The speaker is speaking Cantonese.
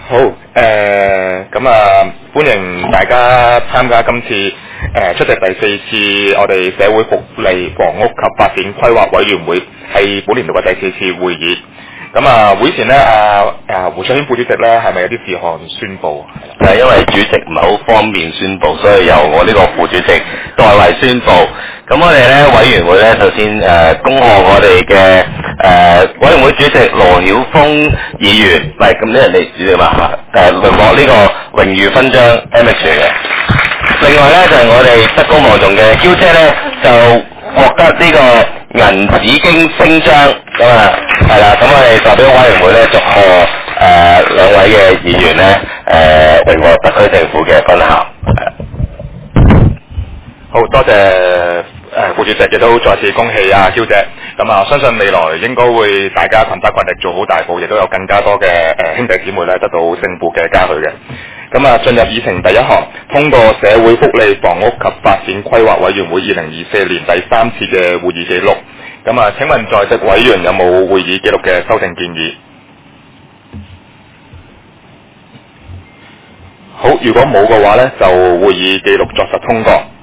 好，咁歡迎大家參加今次出席第4次我哋社會福利房屋及發展規劃委員會係本年度嘅第4次會議。咁會前呢，胡卓軒副主席呢係咪有啲事項宣佈？ 係因為主席唔係好方便宣佈，所以由我呢個副主席代為宣佈。咁我哋咧委員會咧首先恭賀我哋嘅委員會主席羅曉峰議員，唔係咁啲人哋主席嘛榮獲呢個榮譽勳章 MH 嘅。另外咧就係我哋德高望重嘅嬌姐咧就獲得呢個銀紫荊星章，咁係啦，咁我哋代表委員會咧祝賀兩位嘅議員咧榮獲特區政府嘅勳銜。 好多謝副主席，亦都再次恭喜嬌姐。咁相信未來應該會大家群策群力做好大步，亦都有更加多嘅兄弟姊妹咧得到勝負嘅嘉許嘅。咁進入議程第一項，通過社會福利房屋及發展規劃委員會2024年第3次嘅會議記錄。咁請問在席委員有冇會議記錄嘅修訂建議？好，如果冇嘅話呢，就會議記錄作實通過。